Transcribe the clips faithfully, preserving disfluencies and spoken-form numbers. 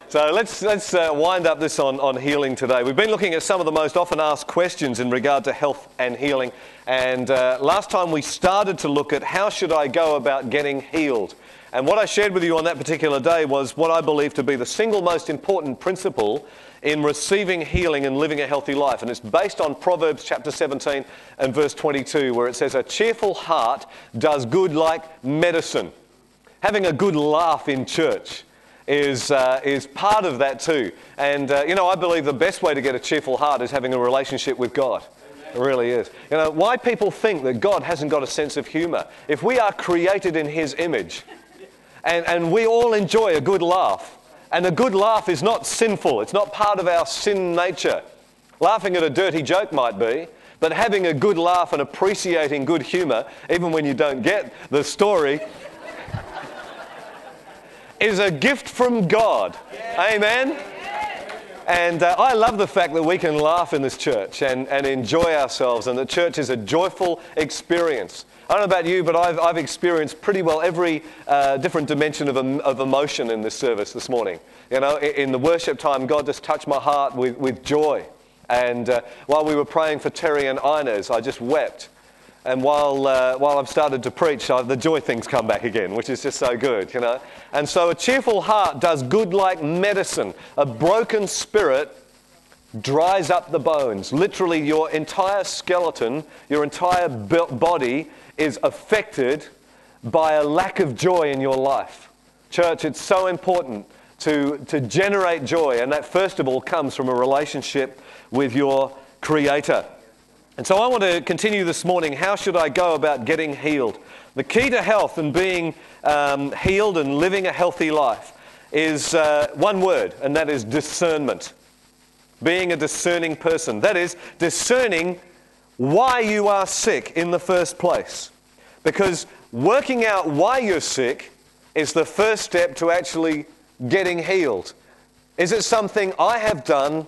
So let's let's uh, wind up this on, on healing today. We've been looking at some of the most often asked questions in regard to health and healing. And uh, last time we started to look at how should I go about getting healed. And what I shared with you on that particular day was what I believe to be the single most important principle in receiving healing and living a healthy life. And it's based on Proverbs chapter seventeen and verse twenty-two, where it says, "A cheerful heart does good like medicine." Having a good laugh in church is uh, is part of that too. And, uh, you know, I believe the best way to get a cheerful heart is having a relationship with God. It really is. You know, why people think that God hasn't got a sense of humour? If we are created in His image, and, and we all enjoy a good laugh, and a good laugh is not sinful, it's not part of our sin nature. Laughing at a dirty joke might be, but having a good laugh and appreciating good humour, even when you don't get the story, is a gift from God. Yeah. Amen? Yeah. And uh, I love the fact that we can laugh in this church and, and enjoy ourselves, and the church is a joyful experience. I don't know about you, but I've, I've experienced pretty well every uh, different dimension of, of emotion in this service this morning. You know, in, in the worship time, God just touched my heart with, with joy. And uh, while we were praying for Terry and Inez, I just wept. And while uh, while I've started to preach, uh, the joy things come back again, which is just so good, you know. And so a cheerful heart does good like medicine. A broken spirit dries up the bones. Literally, your entire skeleton, your entire body is affected by a lack of joy in your life. Church, it's so important to, to generate joy, and that first of all comes from a relationship with your Creator. And so I want to continue this morning. How should I go about getting healed? The key to health and being um, healed and living a healthy life is uh, one word, and that is discernment. Being a discerning person. That is, discerning why you are sick in the first place. Because working out why you're sick is the first step to actually getting healed. Is it something I have done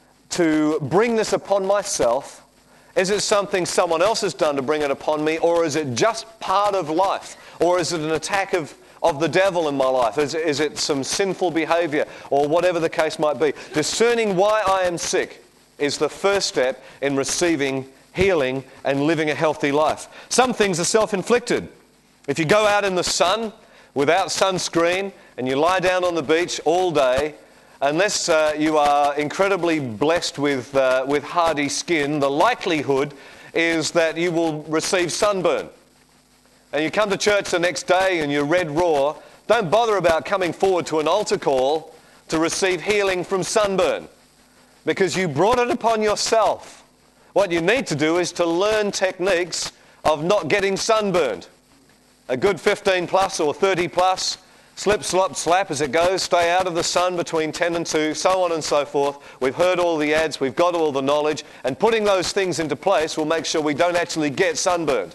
to bring this upon myself? Is it something someone else has done to bring it upon me? Or is it just part of life? Or is it an attack of, of the devil in my life? Is, is it some sinful behavior? Or whatever the case might be. Discerning why I am sick is the first step in receiving healing and living a healthy life. Some things are self-inflicted. If you go out in the sun without sunscreen and you lie down on the beach all day, unless uh, you are incredibly blessed with, uh, with hardy skin, the likelihood is that you will receive sunburn. And you come to church the next day and you're red raw, don't bother about coming forward to an altar call to receive healing from sunburn, because you brought it upon yourself. What you need to do is to learn techniques of not getting sunburned. A good fifteen plus or thirty plus, slip, slop, slap as it goes, stay out of the sun between ten and two, so on and so forth. We've heard all the ads, we've got all the knowledge, and putting those things into place will make sure we don't actually get sunburned.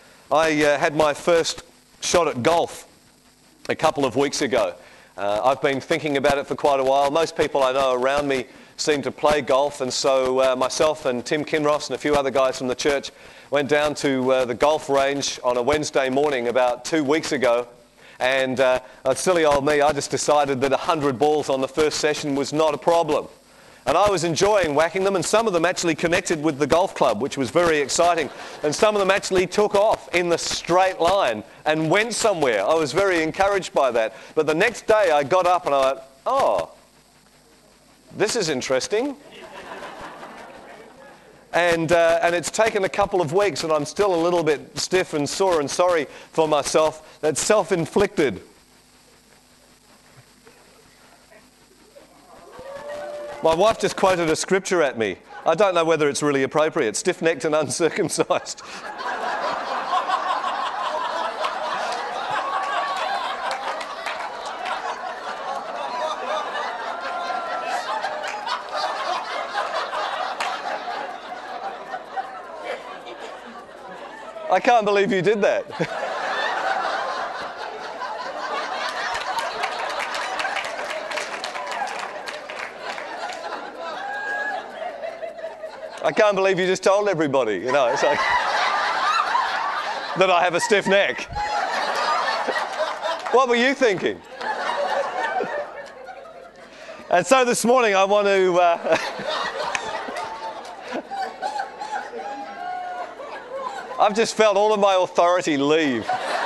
I uh, had my first shot at golf a couple of weeks ago. Uh, I've been thinking about it for quite a while. Most people I know around me seem to play golf, and so uh, myself and Tim Kinross and a few other guys from the church went down to uh, the golf range on a Wednesday morning about two weeks ago. And uh, silly old me, I just decided that one hundred balls on the first session was not a problem. And I was enjoying whacking them, and some of them actually connected with the golf club, which was very exciting. And some of them actually took off in the straight line and went somewhere. I was very encouraged by that. But the next day I got up and I went, oh, this is interesting. And, uh, and it's taken a couple of weeks, and I'm still a little bit stiff and sore and sorry for myself. That's self-inflicted. My wife just quoted a scripture at me. I don't know whether it's really appropriate. Stiff-necked and uncircumcised. I can't believe you did that. I can't believe you just told everybody, you know, it's like that I have a stiff neck. What were you thinking? And so this morning I want to... Uh, I've just felt all of my authority leave.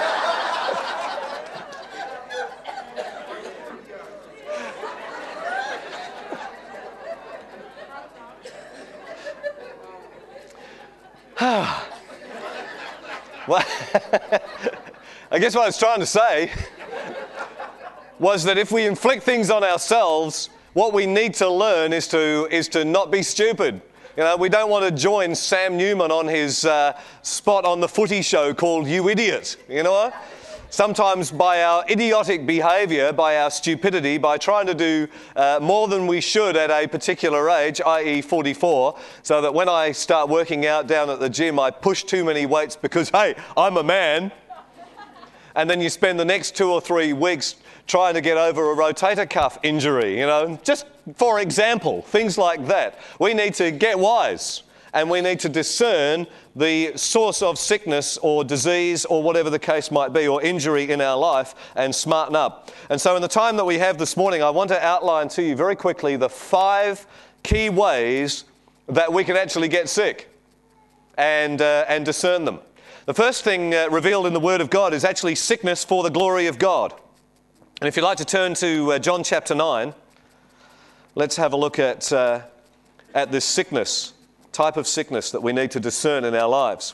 Well, I guess what I was trying to say was that if we inflict things on ourselves, what we need to learn is to is to not be stupid. You know, we don't want to join Sam Newman on his uh, spot on the footy show called You Idiot. You know what? Sometimes by our idiotic behaviour, by our stupidity, by trying to do uh, more than we should at a particular age, that is forty-four, so that when I start working out down at the gym, I push too many weights because, hey, I'm a man. And then you spend the next two or three weeks trying to get over a rotator cuff injury, you know, just for example, things like that. We need to get wise. And we need to discern the source of sickness or disease or whatever the case might be, or injury in our life, and smarten up. And so in the time that we have this morning, I want to outline to you very quickly the five key ways that we can actually get sick and, uh, and discern them. The first thing uh, revealed in the Word of God is actually sickness for the glory of God. And if you'd like to turn to uh, John chapter nine, let's have a look at, uh, at this sickness. Type of sickness that we need to discern in our lives.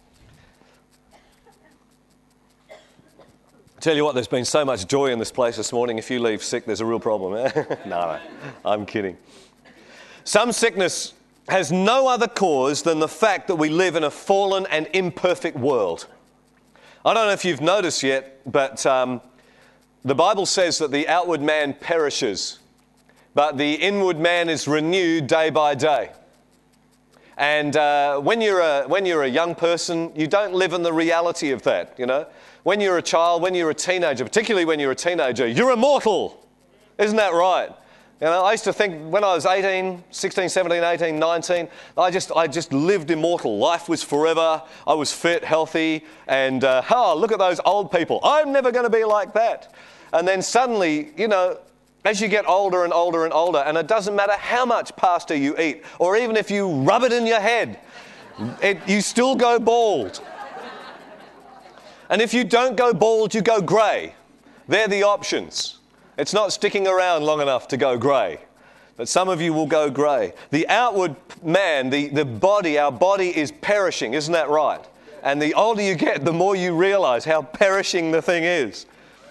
I tell you what, there's been so much joy in this place this morning. If you leave sick, there's a real problem. Eh? no, no, I'm kidding. Some sickness has no other cause than the fact that we live in a fallen and imperfect world. I don't know if you've noticed yet, but um, the Bible says that the outward man perishes, but the inward man is renewed day by day. And uh, when you're a when you're a young person, you don't live in the reality of that, you know. When you're a child, when you're a teenager, particularly when you're a teenager, you're immortal. Isn't that right? You know, I used to think when I was eighteen, sixteen, seventeen, eighteen, nineteen, I just I just lived immortal. Life was forever. I was fit, healthy, and uh, oh, look at those old people. I'm never going to be like that. And then suddenly, you know, as you get older and older and older, and it doesn't matter how much pasta you eat, or even if you rub it in your head, it, you still go bald. And if you don't go bald, you go grey. They're the options. It's not sticking around long enough to go grey. But some of you will go grey. The outward man, the, the body, our body is perishing, isn't that right? And the older you get, the more you realise how perishing the thing is.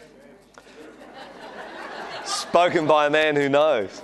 Spoken by a man who knows.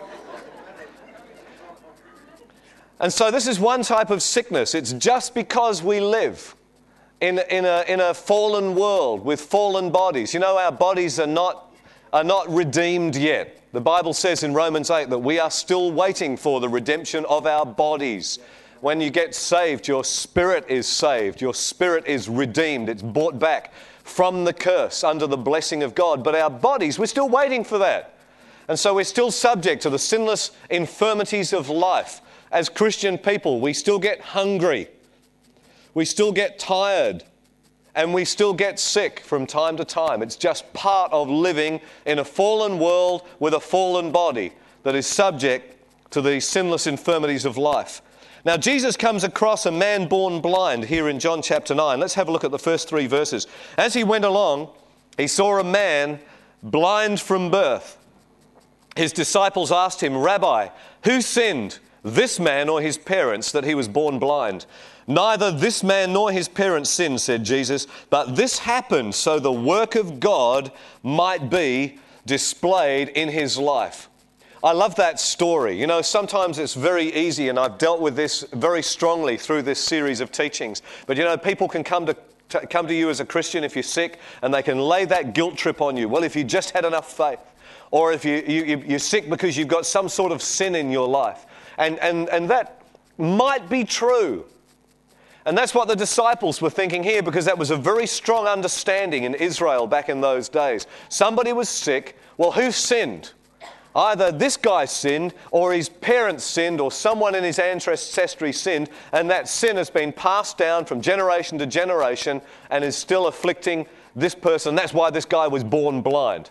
And so this is one type of sickness. It's just because we live in, in, a, in a fallen world with fallen bodies. You know, our bodies are not, are not redeemed yet. The Bible says in Romans eight that we are still waiting for the redemption of our bodies. When you get saved, your spirit is saved. Your spirit is redeemed. It's bought back from the curse under the blessing of God. But our bodies, we're still waiting for that. And so we're still subject to the sinless infirmities of life. As Christian people, we still get hungry. We still get tired. And we still get sick from time to time. It's just part of living in a fallen world with a fallen body that is subject to the sinless infirmities of life. Now, Jesus comes across a man born blind here in John chapter nine. Let's have a look at the first three verses. As he went along, he saw a man blind from birth. His disciples asked him, "Rabbi, who sinned, this man or his parents, that he was born blind?" "Neither this man nor his parents sinned," said Jesus, "but this happened so the work of God might be displayed in his life." I love that story. You know, sometimes it's very easy, and I've dealt with this very strongly through this series of teachings. But you know, people can come to, to come to you as a Christian if you're sick, and they can lay that guilt trip on you. Well, if you just had enough faith. Or if you, you, you're sick because you've got some sort of sin in your life. And, and, and that might be true. And that's what the disciples were thinking here, because that was a very strong understanding in Israel back in those days. Somebody was sick. Well, who sinned? Either this guy sinned, or his parents sinned, or someone in his ancestry sinned, and that sin has been passed down from generation to generation and is still afflicting this person. That's why this guy was born blind.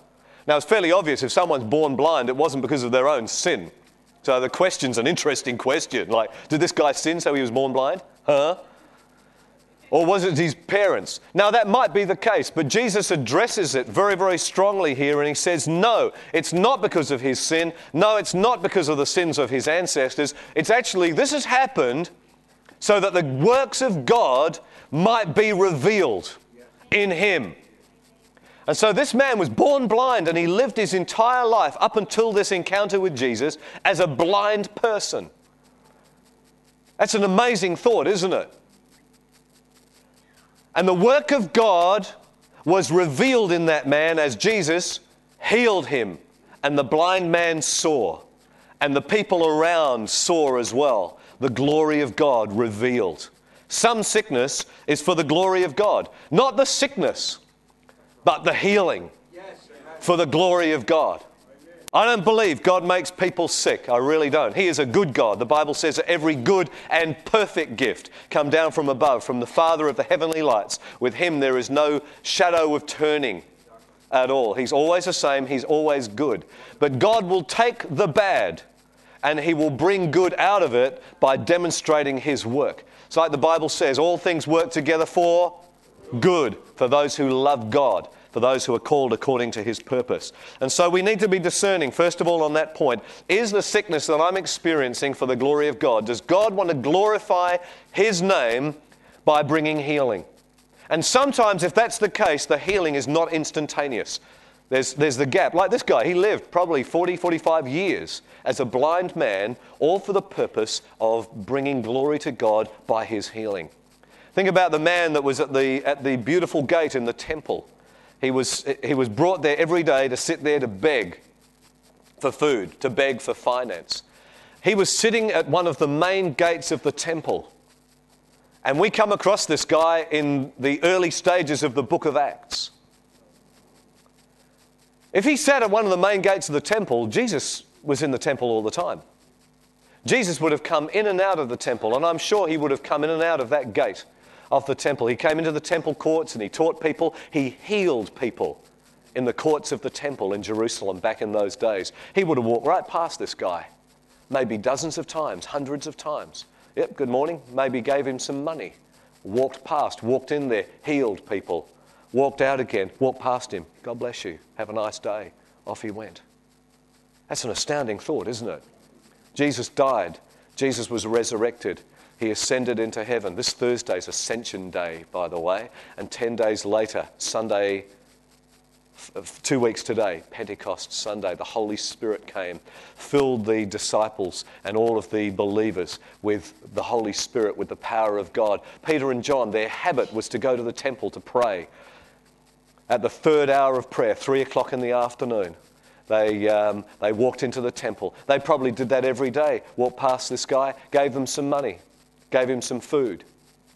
Now, it's fairly obvious if someone's born blind, it wasn't because of their own sin. So the question's an interesting question. Like, did this guy sin so he was born blind? Huh? Or was it his parents? Now, that might be the case, but Jesus addresses it very, very strongly here, and he says, no, it's not because of his sin. No, it's not because of the sins of his ancestors. It's actually, this has happened so that the works of God might be revealed in him. And so this man was born blind, and he lived his entire life up until this encounter with Jesus as a blind person. That's an amazing thought, isn't it? And the work of God was revealed in that man as Jesus healed him, and the blind man saw, and the people around saw as well. The glory of God revealed. Some sickness is for the glory of God, not the sickness, but the healing for the glory of God. I don't believe God makes people sick. I really don't. He is a good God. The Bible says that every good and perfect gift come down from above, from the Father of the heavenly lights. With him there is no shadow of turning at all. He's always the same. He's always good. But God will take the bad and he will bring good out of it by demonstrating his work. It's like the Bible says, all things work together for good for those who love God, for those who are called according to his purpose. And so we need to be discerning, first of all, on that point. Is the sickness that I'm experiencing for the glory of God? Does God want to glorify his name by bringing healing? And sometimes, if that's the case, the healing is not instantaneous. There's, there's the gap. Like this guy, he lived probably forty, forty-five years as a blind man, all for the purpose of bringing glory to God by his healing. Think about the man that was at the, at the beautiful gate in the temple. He was, he was brought there every day to sit there to beg for food, to beg for finance. He was sitting at one of the main gates of the temple. And we come across this guy in the early stages of the book of Acts. If he sat at one of the main gates of the temple, Jesus was in the temple all the time. Jesus would have come in and out of the temple, and I'm sure he would have come in and out of that gate of the temple. He came into the temple courts and he taught people. He healed people in the courts of the temple in Jerusalem back in those days. He would have walked right past this guy, maybe dozens of times, hundreds of times. Yep, good morning. Maybe gave him some money. Walked past, walked in there, healed people. Walked out again, walked past him. God bless you. Have a nice day. Off he went. That's an astounding thought, isn't it? Jesus died. Jesus was resurrected. He ascended into heaven. This Thursday's Ascension Day, by the way. And ten days later, Sunday, two weeks today, Pentecost Sunday, the Holy Spirit came, filled the disciples and all of the believers with the Holy Spirit, with the power of God. Peter and John, their habit was to go to the temple to pray. At the third hour of prayer, three o'clock in the afternoon, they, um, they walked into the temple. They probably did that every day. Walked past this guy, gave them some money. Gave him some food.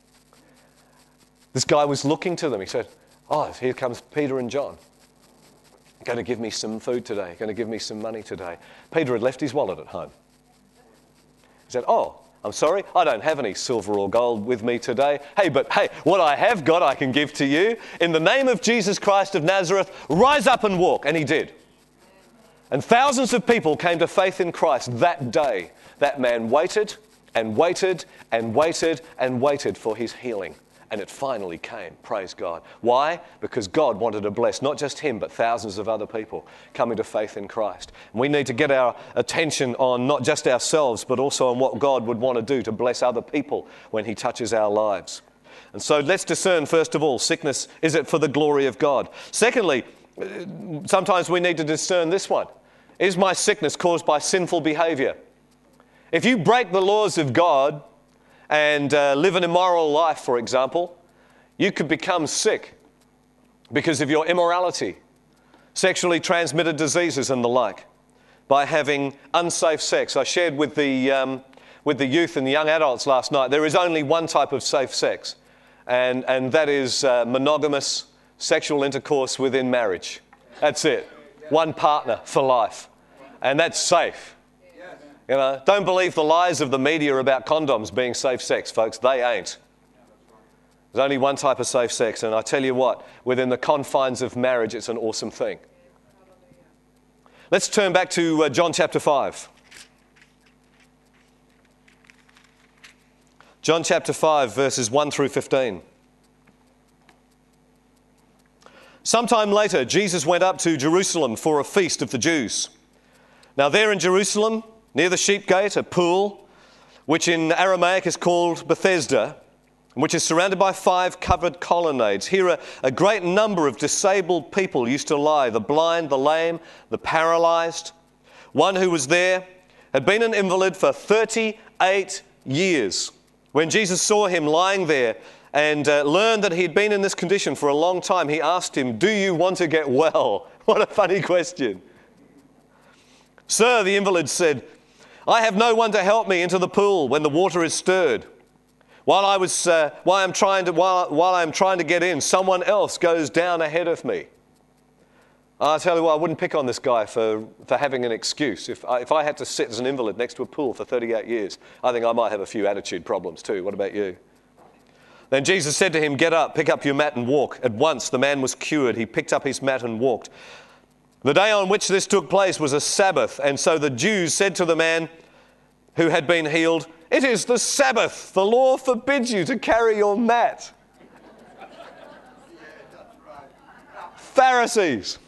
This guy was looking to them. He said, oh, here comes Peter and John. Going to give me some food today. Going to give me some money today. Peter had left his wallet at home. He said, oh, I'm sorry, I don't have any silver or gold with me today. Hey, but hey, what I have got I can give to you. In the name of Jesus Christ of Nazareth, rise up and walk. And he did. And thousands of people came to faith in Christ that day. That man waited and waited and waited and waited for his healing. And it finally came, praise God. Why? Because God wanted to bless not just him, but thousands of other people coming to faith in Christ. And we need to get our attention on not just ourselves, but also on what God would want to do to bless other people when he touches our lives. And so let's discern, first of all, sickness, is it for the glory of God? Secondly, sometimes we need to discern this one. Is my sickness caused by sinful behavior? If you break the laws of God and uh, live an immoral life, for example, you could become sick because of your immorality, sexually transmitted diseases and the like, by having unsafe sex. I shared with the, um, with the youth and the young adults last night, there is only one type of safe sex, and, and that is uh, monogamous sexual intercourse within marriage. That's it. One partner for life. And that's safe. You know, don't believe the lies of the media about condoms being safe sex, folks. They ain't. There's only one type of safe sex, and I tell you what, within the confines of marriage, it's an awesome thing. Let's turn back to uh, John chapter five. John chapter five, verses one through fifteen. Sometime later, Jesus went up to Jerusalem for a feast of the Jews. Now there in Jerusalem, near the sheep gate, a pool, which in Aramaic is called Bethesda, which is surrounded by five covered colonnades. Here a, a great number of disabled people used to lie, the blind, the lame, the paralyzed. One who was there had been an invalid for thirty-eight years. When Jesus saw him lying there and uh, learned that he had been in this condition for a long time, he asked him, "Do you want to get well?" What a funny question. "Sir," the invalid said, "I have no one to help me into the pool when the water is stirred. While I was, uh, while I'm trying to, while, while I'm trying to get in, someone else goes down ahead of me." I tell you what, I wouldn't pick on this guy for, for having an excuse. If I, if I had to sit as an invalid next to a pool for thirty-eight years, I think I might have a few attitude problems too. What about you? Then Jesus said to him, "Get up, pick up your mat and walk." At once the man was cured. He picked up his mat and walked. The day on which this took place was a Sabbath, and so the Jews said to the man who had been healed, "It is the Sabbath. The law forbids you to carry your mat." Pharisees.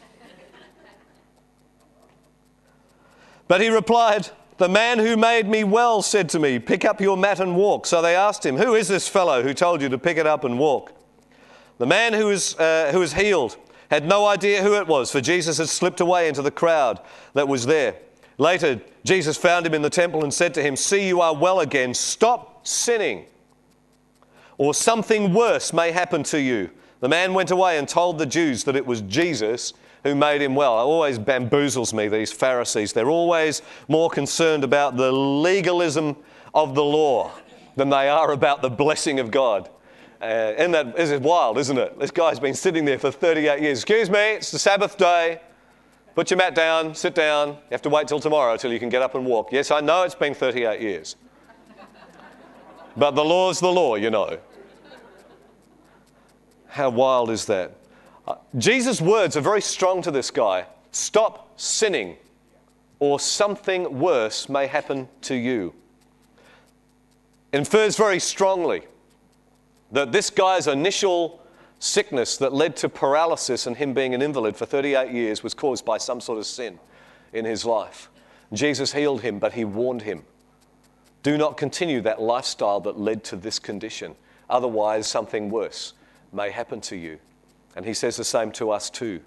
But he replied, "The man who made me well said to me, 'Pick up your mat and walk.' So they asked him, 'Who is this fellow who told you to pick it up and walk?' The man who was, uh, who was healed had no idea who it was, for Jesus had slipped away into the crowd that was there. Later, Jesus found him in the temple and said to him, 'See, you are well again. Stop sinning, or something worse may happen to you.' The man went away and told the Jews that it was Jesus who made him well." It always bamboozles me, these Pharisees. They're always more concerned about the legalism of the law than they are about the blessing of God. Uh, and that is wild, isn't it? This guy's been sitting there for thirty-eight years. "Excuse me, it's the Sabbath day. Put your mat down, sit down. You have to wait till tomorrow till you can get up and walk." Yes, I know it's been thirty-eight years. But the law's the law, you know. How wild is that? Uh, Jesus' words are very strong to this guy. Stop sinning, or something worse may happen to you. It infers very strongly that this guy's initial sickness that led to paralysis and him being an invalid for thirty-eight years was caused by some sort of sin in his life. Jesus healed him, but he warned him, do not continue that lifestyle that led to this condition. Otherwise, something worse may happen to you. And he says the same to us too.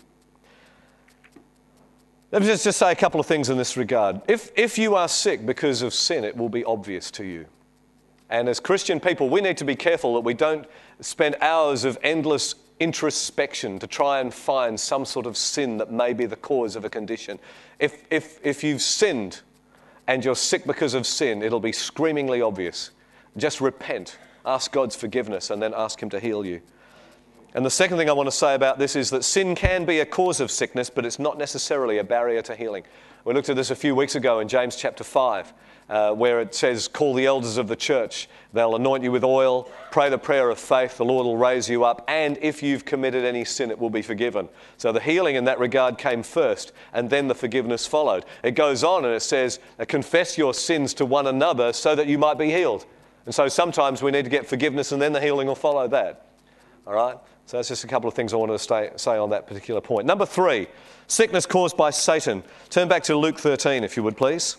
Let me just, just say a couple of things in this regard. If, if you are sick because of sin, it will be obvious to you. And as Christian people, we need to be careful that we don't spend hours of endless introspection to try and find some sort of sin that may be the cause of a condition. If, if, if you've sinned and you're sick because of sin, it'll be screamingly obvious. Just repent, ask God's forgiveness, and then ask him to heal you. And the second thing I want to say about this is that sin can be a cause of sickness, but it's not necessarily a barrier to healing. We looked at this a few weeks ago in James chapter five, uh, where it says, call the elders of the church. They'll anoint you with oil, pray the prayer of faith, the Lord will raise you up, and if you've committed any sin, it will be forgiven. So the healing in that regard came first, and then the forgiveness followed. It goes on and it says, confess your sins to one another so that you might be healed. And so sometimes we need to get forgiveness and then the healing will follow that. All right? So that's just a couple of things I wanted to stay, say on that particular point. Number three, sickness caused by Satan. Turn back to Luke thirteen, if you would, please.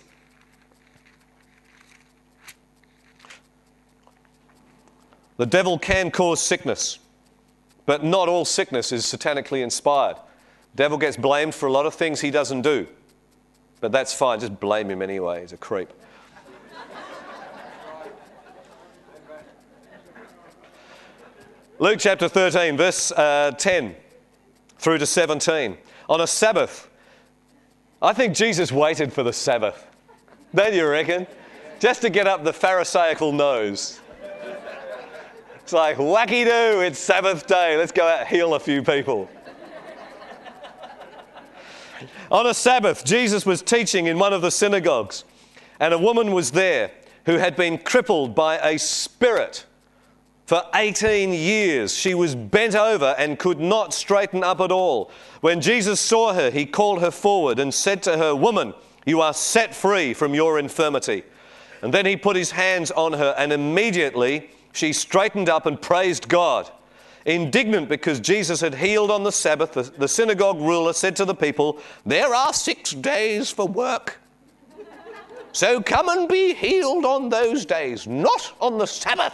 The devil can cause sickness, but not all sickness is satanically inspired. The devil gets blamed for a lot of things he doesn't do, but that's fine. Just blame him anyway. He's a creep. Luke chapter thirteen, verse uh, ten through to seventeen. On a Sabbath, I think Jesus waited for the Sabbath. Don't you reckon? Just to get up the Pharisaical nose. It's like, wacky-doo, it's Sabbath day. Let's go out and heal a few people. On a Sabbath, Jesus was teaching in one of the synagogues, and a woman was there who had been crippled by a spirit For eighteen years she was bent over and could not straighten up at all. When Jesus saw her, he called her forward and said to her, "Woman, you are set free from your infirmity." And then he put his hands on her, and immediately she straightened up and praised God. Indignant because Jesus had healed on the Sabbath, the, the synagogue ruler said to the people, "There are six days for work. So come and be healed on those days, not on the Sabbath."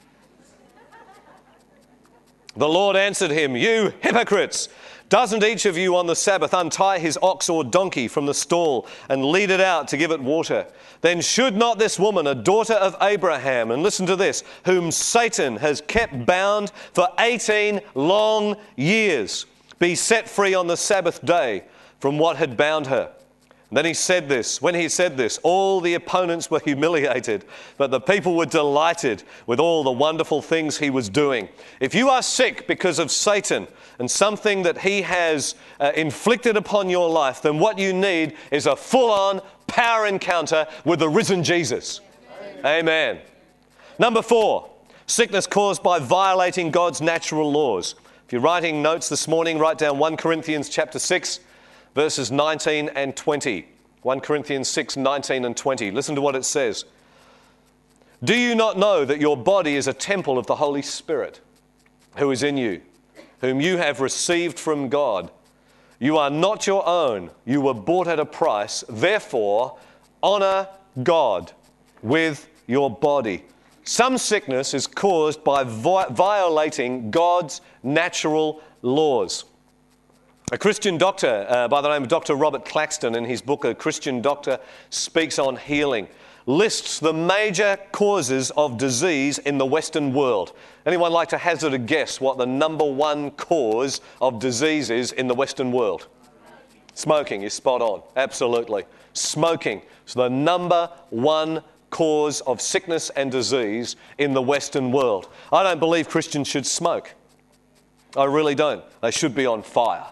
The Lord answered him, "You hypocrites! Doesn't each of you on the Sabbath untie his ox or donkey from the stall and lead it out to give it water? Then should not this woman, a daughter of Abraham," and listen to this, "whom Satan has kept bound for eighteen long years, be set free on the Sabbath day from what had bound her?" Then he said this, when he said this, all the opponents were humiliated, but the people were delighted with all the wonderful things he was doing. If you are sick because of Satan and something that he has uh, inflicted upon your life, then what you need is a full-on power encounter with the risen Jesus. Amen. Amen. Number four, sickness caused by violating God's natural laws. If you're writing notes this morning, write down First Corinthians chapter six. Verses nineteen and twenty. First Corinthians six, nineteen and twenty. Listen to what it says. "Do you not know that your body is a temple of the Holy Spirit, who is in you, whom you have received from God? You are not your own. You were bought at a price. Therefore, honor God with your body." Some sickness is caused by vi- violating God's natural laws. A Christian doctor uh, by the name of Doctor Robert Claxton, in his book A Christian Doctor Speaks on Healing, lists the major causes of disease in the Western world. Anyone like to hazard a guess what the number one cause of disease is in the Western world? Smoking is spot on, absolutely. Smoking is the number one cause of sickness and disease in the Western world. I don't believe Christians should smoke. I really don't. They should be on fire.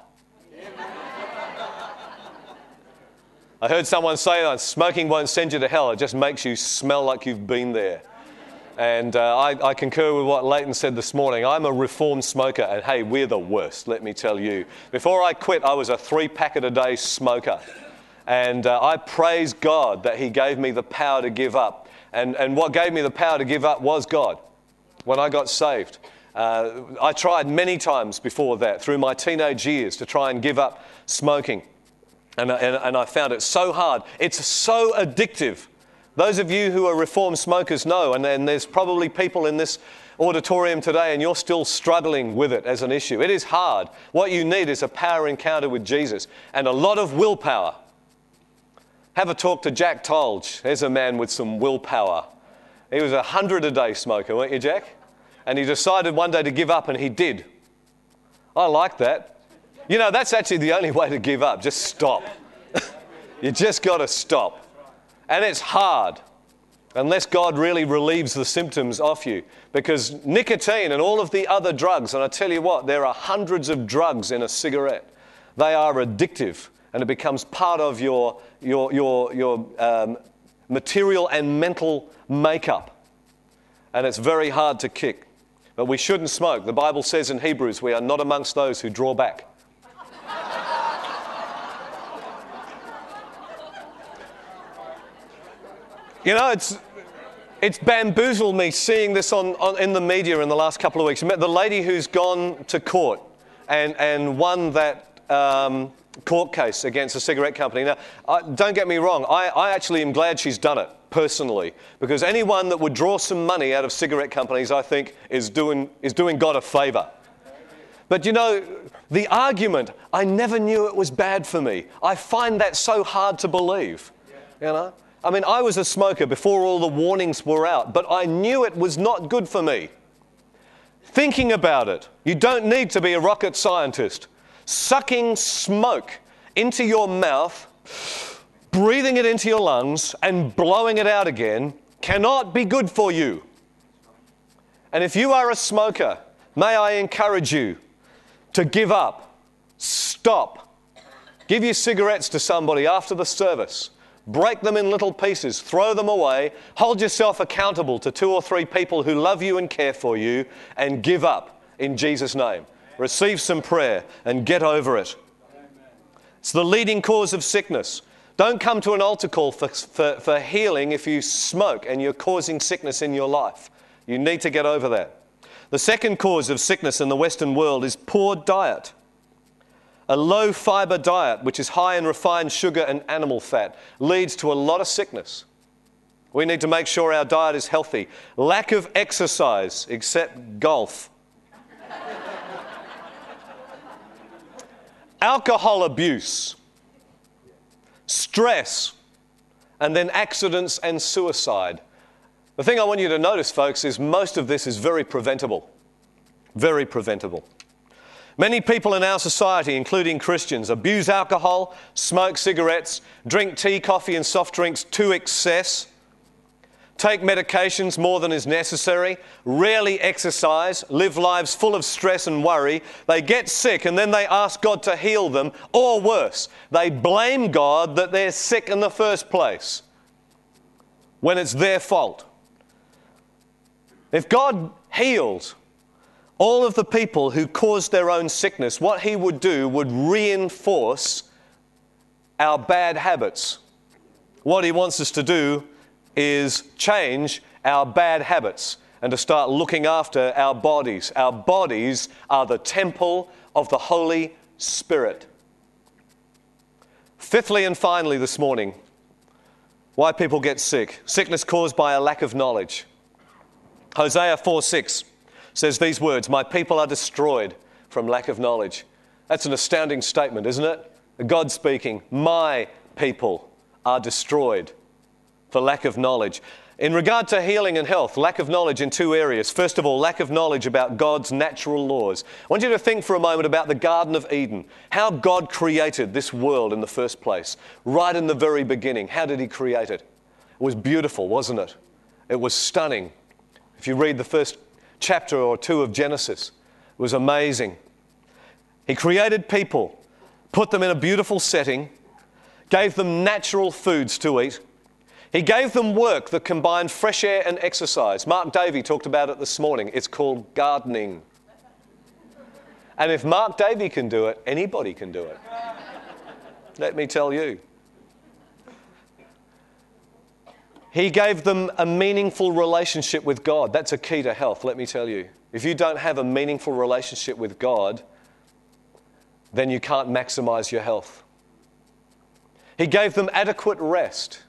I heard someone say that smoking won't send you to hell, it just makes you smell like you've been there. And uh, I, I concur with what Leighton said this morning. I'm a reformed smoker, and hey, we're the worst, let me tell you. Before I quit, I was a three-packet-a-day smoker. And uh, I praise God that he gave me the power to give up. And, and what gave me the power to give up was God when I got saved. Uh, I tried many times before that, through my teenage years, to try and give up smoking. And, and, and I found it so hard. It's so addictive. Those of you who are reformed smokers know, and, and there's probably people in this auditorium today and you're still struggling with it as an issue. It is hard. What you need is a power encounter with Jesus and a lot of willpower. Have a talk to Jack Tolge. There's a man with some willpower. He was a hundred a day smoker, weren't you, Jack? And he decided one day to give up, and he did. I like that. You know, that's actually the only way to give up. Just stop. You just got to stop. And it's hard unless God really relieves the symptoms off you. Because nicotine and all of the other drugs, and I tell you what, there are hundreds of drugs in a cigarette. They are addictive, and it becomes part of your, your, your, your um, material and mental makeup. And it's very hard to kick. But we shouldn't smoke. The Bible says in Hebrews, we are not amongst those who draw back. You know, it's it's bamboozled me seeing this on, on in the media in the last couple of weeks. The lady who's gone to court and, and won that um, court case against a cigarette company. Now, uh, don't get me wrong, I, I actually am glad she's done it, personally, because anyone that would draw some money out of cigarette companies, I think, is doing, is doing God a favour. But you know, the argument, I never knew it was bad for me. I find that so hard to believe, you know. I mean, I was a smoker before all the warnings were out, but I knew it was not good for me. Thinking about it, you don't need to be a rocket scientist. Sucking smoke into your mouth, breathing it into your lungs, and blowing it out again cannot be good for you. And if you are a smoker, may I encourage you to give up, stop, give your cigarettes to somebody after the service. break them in little pieces, throw them away, hold yourself accountable to two or three people who love you and care for you, and give up in Jesus' name. Receive some prayer and get over it. It's the leading cause of sickness. Don't come to an altar call for, for, for healing if you smoke and you're causing sickness in your life. You need to get over that. The second cause of sickness in the Western world is poor diet. A low-fiber diet, which is high in refined sugar and animal fat, leads to a lot of sickness. We need to make sure our diet is healthy. Lack of exercise, except golf. Alcohol abuse, stress, and then accidents and suicide. The thing I want you to notice, folks, is most of this is very preventable. Very preventable. Many people in our society, including Christians, abuse alcohol, smoke cigarettes, drink tea, coffee and soft drinks to excess, take medications more than is necessary, rarely exercise, live lives full of stress and worry. They get sick and then they ask God to heal them, or worse, they blame God that they're sick in the first place when it's their fault. If God healed all of the people who caused their own sickness, what he would do would reinforce our bad habits. What he wants us to do is change our bad habits and to start looking after our bodies. Our bodies are the temple of the Holy Spirit. Fifthly and finally this morning, why people get sick. Sickness caused by a lack of knowledge. Hosea four six says these words, "My people are destroyed from lack of knowledge." That's an astounding statement, isn't it? God speaking, my people are destroyed for lack of knowledge. In regard to healing and health, lack of knowledge in two areas. First of all, lack of knowledge about God's natural laws. I want you to think for a moment about the Garden of Eden, how God created this world in the first place, right in the very beginning. How did he create it? It was beautiful, wasn't it? It was stunning. If you read the first chapter or two of Genesis, it was amazing. He created people, put them in a beautiful setting, gave them natural foods to eat. He gave them work that combined fresh air and exercise. Mark Davey talked about it this morning. It's called gardening. And if Mark Davey can do it, anybody can do it. Let me tell you. He gave them a meaningful relationship with God. That's a key to health, let me tell you. If you don't have a meaningful relationship with God, then you can't maximize your health. He gave them adequate rest.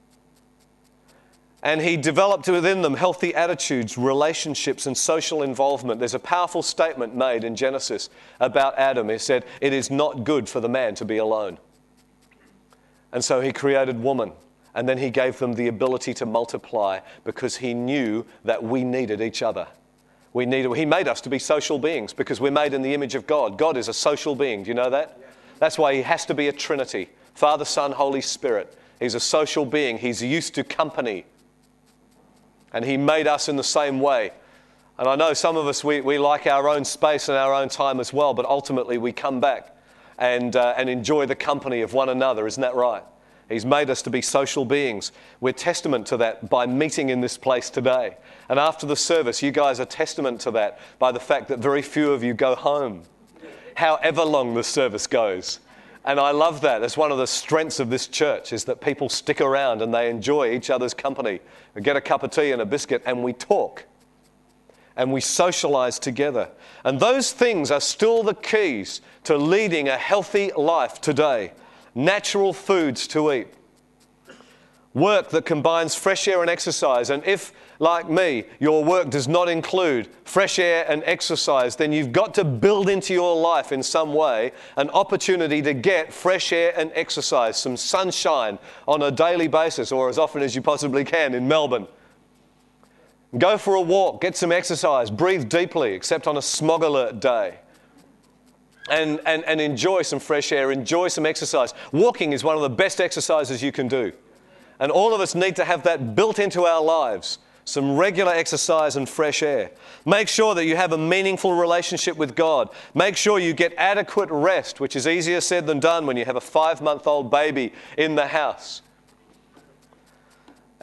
And he developed within them healthy attitudes, relationships, and social involvement. There's a powerful statement made in Genesis about Adam. He said, "It is not good for the man to be alone." And so he created woman. And then he gave them the ability to multiply because he knew that we needed each other. We needed, he made us to be social beings because we're made in the image of God. God is a social being. Do you know that? Yeah. That's why he has to be a Trinity. Father, Son, Holy Spirit. He's a social being. He's used to company. And he made us in the same way. And I know some of us, we, we like our own space and our own time as well, but ultimately we come back and, uh, and enjoy the company of one another. Isn't that right? He's made us to be social beings. We're testament to that by meeting in this place today. And after the service, you guys are testament to that by the fact that very few of you go home, however long the service goes. And I love that. That's one of the strengths of this church, is that people stick around and they enjoy each other's company. We get a cup of tea and a biscuit and we talk. And we socialize together. And those things are still the keys to leading a healthy life today. Natural foods to eat. Work that combines fresh air and exercise. And if, like me, your work does not include fresh air and exercise, then you've got to build into your life in some way an opportunity to get fresh air and exercise, some sunshine on a daily basis, or as often as you possibly can in Melbourne. Go for a walk, get some exercise, breathe deeply, except on a smog alert day. And, and, and enjoy some fresh air, enjoy some exercise. Walking is one of the best exercises you can do. And all of us need to have that built into our lives, some regular exercise and fresh air. Make sure that you have a meaningful relationship with God. Make sure you get adequate rest, which is easier said than done when you have a five-month-old baby in the house.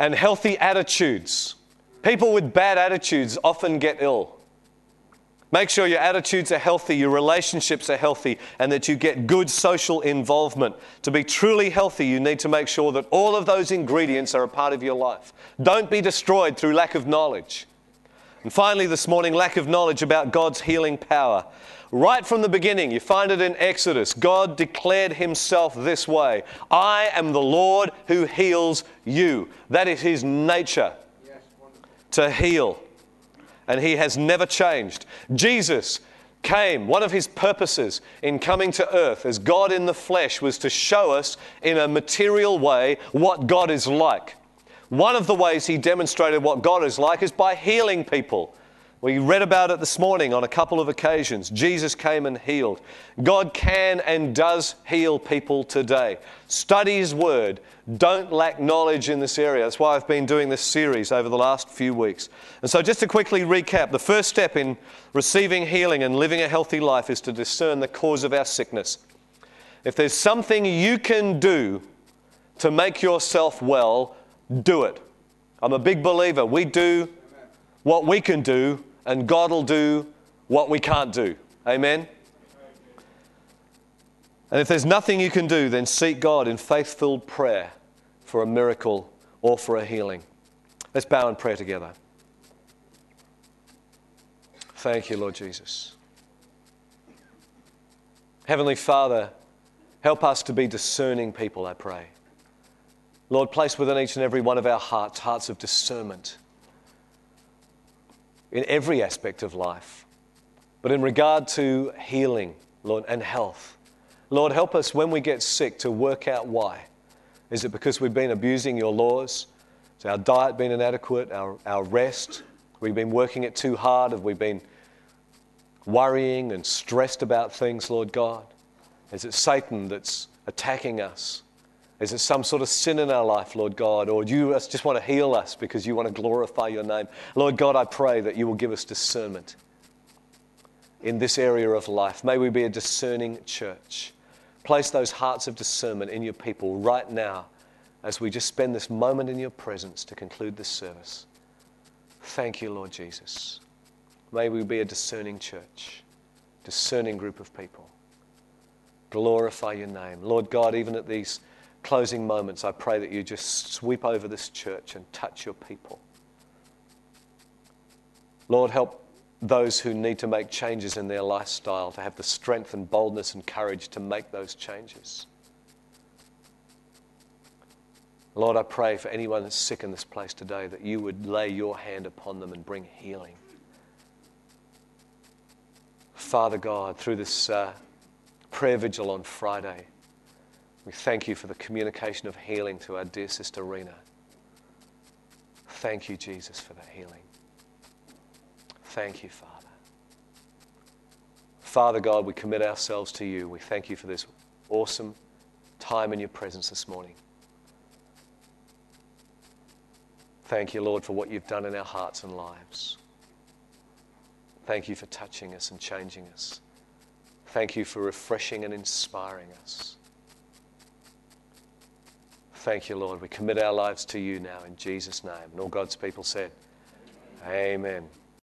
and healthy attitudes. People with bad attitudes often get ill. Make sure your attitudes are healthy, your relationships are healthy, and that you get good social involvement. To be truly healthy, you need to make sure that all of those ingredients are a part of your life. Don't be destroyed through lack of knowledge. And finally this morning, lack of knowledge about God's healing power. Right from the beginning, you find it in Exodus. God declared himself this way: I am the Lord who heals you. That is his nature, to heal. And he has never changed. Jesus came, one of his purposes in coming to earth as God in the flesh was to show us in a material way what God is like. One of the ways he demonstrated what God is like is by healing people. We read about it this morning on a couple of occasions. Jesus came and healed. God can and does heal people today. Study his word. Don't lack knowledge in this area. That's why I've been doing this series over the last few weeks. And so just to quickly recap, the first step in receiving healing and living a healthy life is to discern the cause of our sickness. If there's something you can do to make yourself well, do it. I'm a big believer. We do what we can do, and God will do what we can't do. Amen? And if there's nothing you can do, then seek God in faith-filled prayer for a miracle or for a healing. Let's bow in prayer together. Thank you, Lord Jesus. Heavenly Father, help us to be discerning people, I pray. Lord, place within each and every one of our hearts, hearts of discernment in every aspect of life. But in regard to healing, Lord, and health, Lord, help us when we get sick to work out why. Is it because we've been abusing your laws? Has our diet been inadequate? Our, our rest? We've been working it too hard? Have we been worrying and stressed about things, Lord God? Is it Satan that's attacking us? Is it some sort of sin in our life, Lord God? Or do you just want to heal us because you want to glorify your name? Lord God, I pray that you will give us discernment in this area of life. May we be a discerning church. Place those hearts of discernment in your people right now as we just spend this moment in your presence to conclude this service. Thank you, Lord Jesus. May we be a discerning church, discerning group of people. Glorify your name. Lord God, even at these closing moments, I pray that you just sweep over this church and touch your people. Lord, help those who need to make changes in their lifestyle to have the strength and boldness and courage to make those changes. Lord, I pray for anyone that's sick in this place today that you would lay your hand upon them and bring healing. Father God, through this uh, prayer vigil on Friday, we thank you for the communication of healing to our dear sister Rena. Thank you, Jesus, for that healing. Thank you, Father. Father God, we commit ourselves to you. We thank you for this awesome time in your presence this morning. Thank you, Lord, for what you've done in our hearts and lives. Thank you for touching us and changing us. Thank you for refreshing and inspiring us. Thank you, Lord. We commit our lives to you now in Jesus' name. And all God's people said, amen.